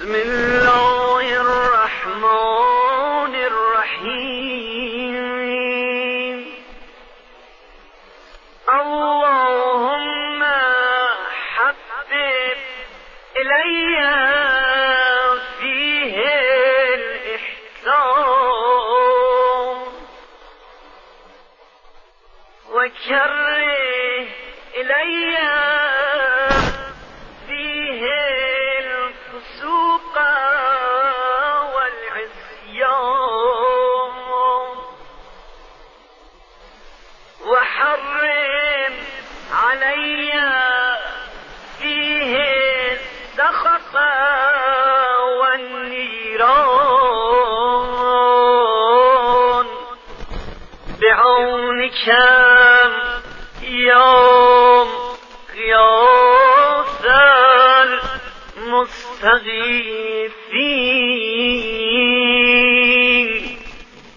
بسم الله الرحمن الرحيم اللهم حبب إلي فيه الإحسان وكره إلي فيه الفسوق والعصيان وحرم علي فيه السخط والنيران بعونك يا غياث المستغيثين.